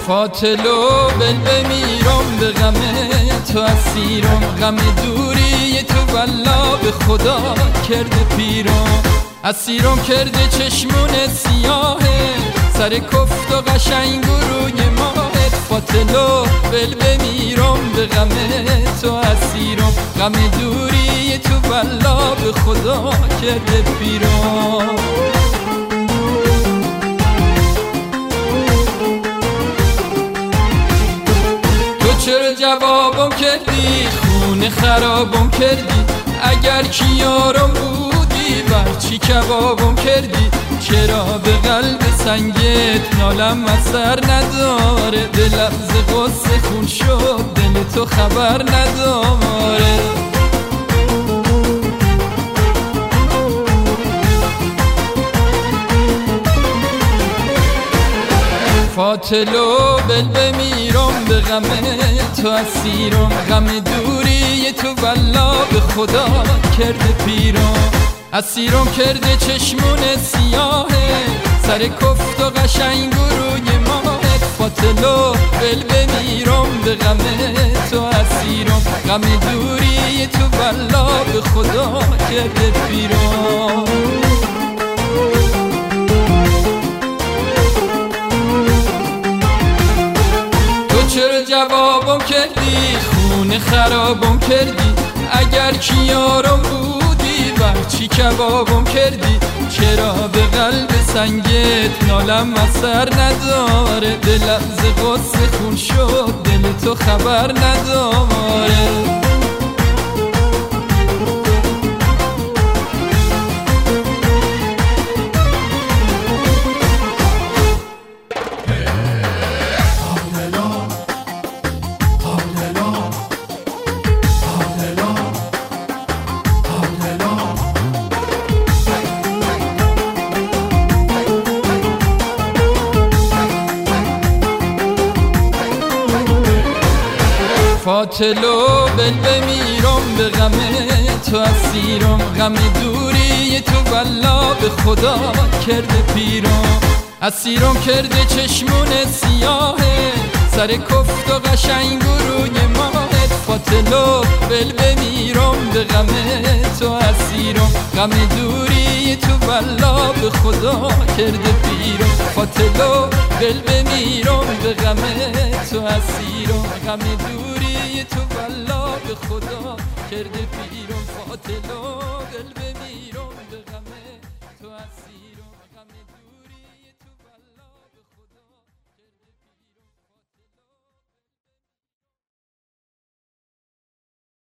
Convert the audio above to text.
فاطلو بل بمیرم به غم تو اسیرم، غم دوری تو والله به خدا کرده پیرم. اسیرم کرده چشمون سیاهه، سر کفت و قشنگ و روی ماهت. فاطلو بل بمیرم به غم تو اسیرم، غم دوری تو والله به خدا کرده پیرم. چرا جوابم کردی، خونه خرابم کردی؟ اگر کیارم بودی بر چی کبابم کردی؟ چرا به قلب سنگت نالم اثر نداره؟ دلم ز غصه خون شد، دل تو خبر نداره. فاطلو بل بمیرم به غم تو اسیرم، غم دوری تو والله به خدا کرده پیرم. اسیرم کرده چشمون سیاهه، سر کفت و قشنگ و روی ماهت. فاطلو بل بمیرم به غم تو اسیرم، غم دوری تو والله به خدا کرده پیرم. چرا جوابم کردی، خونه خرابم کردی؟ اگر کیارم بودی بر چی کبابم کردی؟ چرا به قلب سنگت نالم اثر نداره؟ دلم ز غصه خون شد، دل تو خبر نداره. فاطلو بل بمیرم به غم تو اسیرم، غم دوری تو والله به خدا کرده پیرم. اسیرم کرده چشمون سیاهه، سر کفت و قشنگ و روی ماهت. فاطلو بل بمیرم به غم تو اسیرم، غم دوری تو والله به خدا کرده پیرم. فاطلو بل بمیرم به غم تو اسیرم، غم دوری تو والله به خدا کرده پیرم. فاطلو